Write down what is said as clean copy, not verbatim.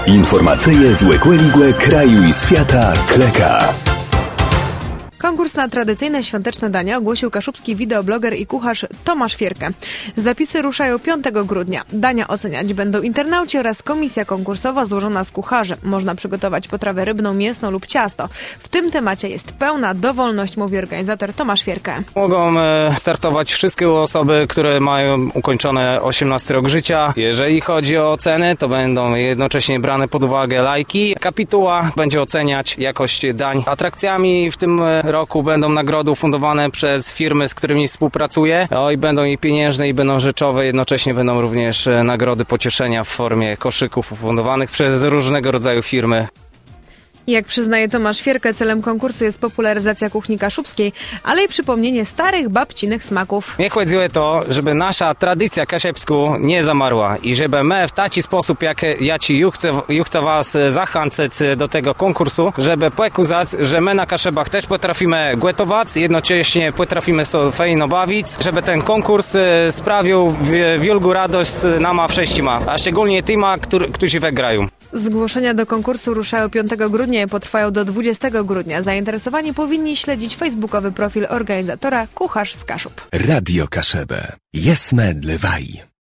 Informacyje z Łekłe kraju i świata Kleka. Konkurs na tradycyjne świąteczne dania ogłosił kaszubski wideobloger i kucharz Tomasz Fierkę. Zapisy ruszają 5 grudnia. Dania oceniać będą internauci oraz komisja konkursowa złożona z kucharzy. Można przygotować potrawę rybną, mięsną lub ciasto. W tym temacie jest pełna dowolność, mówi organizator Tomasz Fierkę. Mogą startować wszystkie osoby, które mają ukończone 18 rok życia. Jeżeli chodzi o ceny, to będą jednocześnie brane pod uwagę lajki. Kapituła będzie oceniać jakość dań. Atrakcjami w tym roku będą nagrody ufundowane przez firmy, z którymi współpracuję. I będą i pieniężne, i będą rzeczowe. Jednocześnie będą również nagrody pocieszenia w formie koszyków ufundowanych przez różnego rodzaju firmy. Jak przyznaje Tomasz Fierkę, celem konkursu jest popularyzacja kuchni kaszubskiej, ale i przypomnienie starych babcinych smaków. Mnie chodzi o to, żeby nasza tradycja kaszebsku nie zamarła i żeby my w taki sposób, jak ja ci chcę was zachęcać do tego konkursu, żeby pokazać, że my na Kaszebach też potrafimy gotować, jednocześnie potrafimy sobie fajnie bawić, żeby ten konkurs sprawił wielką radość nam wszystkim, a szczególnie tym, którzy wygrają. Zgłoszenia do konkursu ruszają 5 grudnia i potrwają do 20 grudnia. Zainteresowani powinni śledzić facebookowy profil organizatora Kucharz z Kaszub. Radio Kaszebę. Jesme dlewaj.